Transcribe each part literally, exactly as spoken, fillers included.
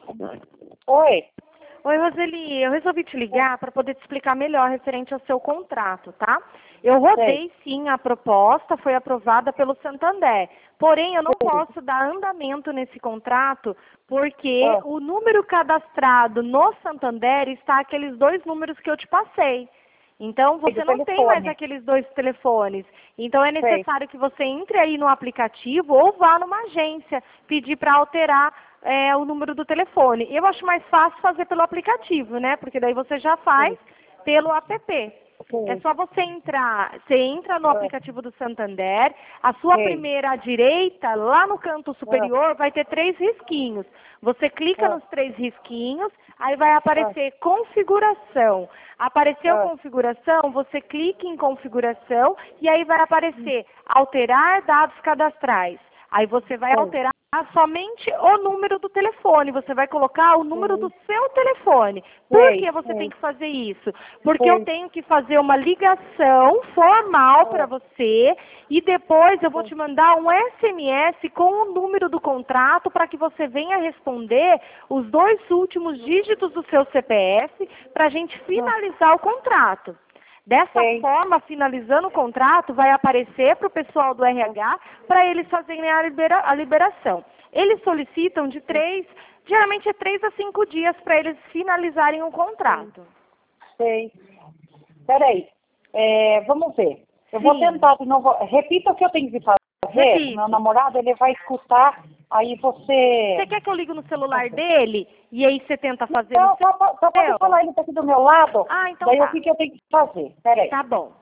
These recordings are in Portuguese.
Oi. Oi, Roseli, eu resolvi te ligar para poder te explicar melhor referente ao seu contrato, tá? Eu rodei sim a proposta, foi aprovada pelo Santander. Porém, eu não posso dar andamento nesse contrato porque Ah. o número cadastrado no Santander está aqueles dois números que eu te passei. Então, você não tem mais aqueles dois telefones. Então, é necessário que você entre aí no aplicativo ou vá numa agência pedir para alterar é, o número do telefone. Eu acho mais fácil fazer pelo aplicativo, né? Porque daí você já faz pelo app. É só você entrar, você entra no aplicativo do Santander, a sua primeira à direita, lá no canto superior, vai ter três risquinhos. Você clica nos três risquinhos, aí vai aparecer configuração. Apareceu configuração, você clica em configuração e aí vai aparecer alterar dados cadastrais. Aí você vai alterar somente o número do telefone. Você vai colocar o número do seu telefone. Por que você tem que fazer isso? Porque eu tenho que fazer uma ligação formal para você e depois eu vou te mandar um S M S com o número do contrato para que você venha responder os dois últimos dígitos do seu C P F para a gente finalizar o contrato. Dessa Sim. forma, finalizando o contrato, vai aparecer para o pessoal do R H para eles fazerem a, libera a liberação. Eles solicitam de três, geralmente é três a cinco dias para eles finalizarem o contrato. Sei. Peraí, é, vamos ver. Eu Sim. vou tentar de novo. Repita o que eu tenho que fazer. Repito. Meu namorado, ele vai escutar, aí você... Você quer que eu ligue no celular dele e aí você tenta fazer Não, no seu... só, só pode falar, ele está aqui do meu lado. Ah, então daí tá. o que, que eu tenho que fazer? Peraí. Tá bom.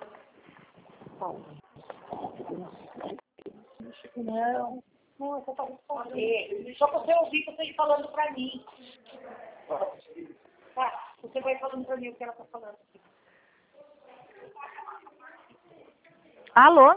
Não, não, eu só para responder. Só para você ouvir você falando para mim. Tá, você vai falando para mim o que ela está falando. Alô?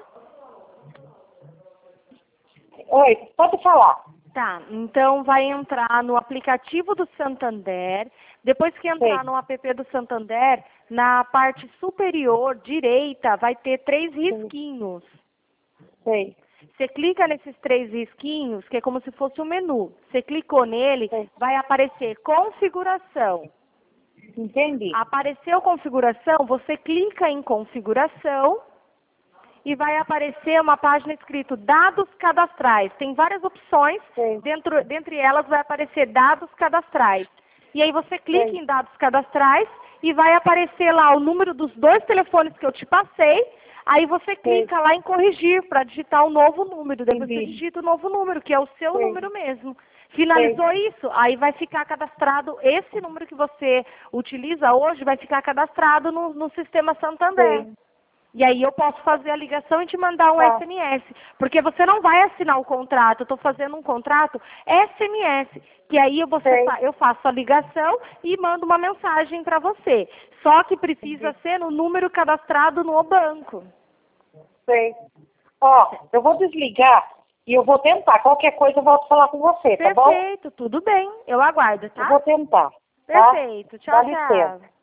Oi, pode falar. Tá, então vai entrar no aplicativo do Santander. Depois que entrar Sei. no app do Santander, na parte superior direita vai ter três risquinhos. Sei. Você clica nesses três risquinhos, que é como se fosse um menu. Você clicou nele, Sei. vai aparecer configuração. Entendi. Apareceu configuração, você clica em configuração e vai aparecer uma página escrito dados cadastrais. Tem várias opções, dentro, dentre elas vai aparecer dados cadastrais. E aí você clica Sei. em dados cadastrais e vai aparecer lá o número dos dois telefones que eu te passei. Aí você clica lá em corrigir para digitar o novo número. Daí você Entendi. digita o novo número, que é o seu Sei. número mesmo. Finalizou isso? Aí vai ficar cadastrado, esse número que você utiliza hoje vai ficar cadastrado no, no sistema Santander. Sei. E aí eu posso fazer a ligação e te mandar um Tá. S M S. Porque você não vai assinar o contrato. Eu estou fazendo um contrato S M S. Que aí eu, você fa eu faço a ligação e mando uma mensagem para você. Só que precisa Entendi. ser no número cadastrado no banco. Sei. Ó, eu vou desligar e eu vou tentar. Qualquer coisa eu volto a falar com você, tá bom? Perfeito, tudo bem. Eu aguardo, tá? Eu vou tentar. Tá? Perfeito. Tchau, Dá tchau. licença.